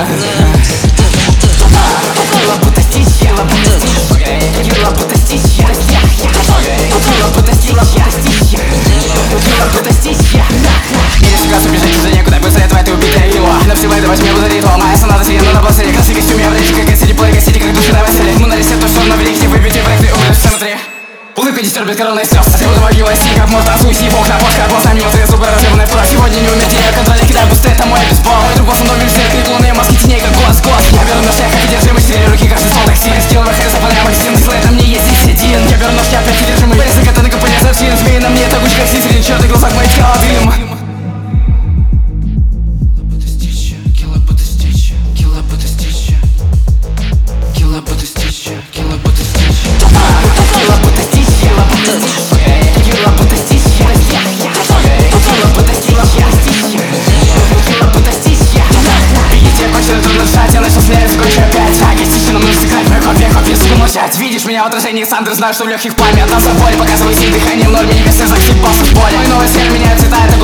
Кило будто стич, кило будто стич, кило будто стич, кило будто стич, кило будто стич. Или шагаться бежать уже некуда, быстро этого ты убитая его. На все давай мне буду ритуал, моя соната сиена на плацере. Красный костюм, я в речи, как сиди, плей, гасите, как души на веселе. Мы на ресет, то что на великих, выбейте проекты, умрешь все внутри. Улыбка дистербит коронный слез. А сегодня могила стиль, как можно суйси, бог на бог, как босс, на мимо твои зубы разъебанные фура. Сегодня не умеете, я контроле кидаю бусты, это мой бейсбол. Мой друг босс, он домик, все крик луны, маски теней, как голос. Я беру нож, я как одержимый, четыре руки, каждый стол так сильно. Сделал ВХ, заполняю магазин, дисплей, на мне есть один. Я беру нож, я опять одержимый, порезы катаны, компания совсем. Змеи на мне, тагучий, как сисерин, черный глазок, мои тела дым. Видишь меня в отражении Сандры, знаю, что в легких пламя. Отдался боли, показываю силь, дыхание в норме, небесный знак, всех боссов в поле. Мой новый стиль меняет цвета, это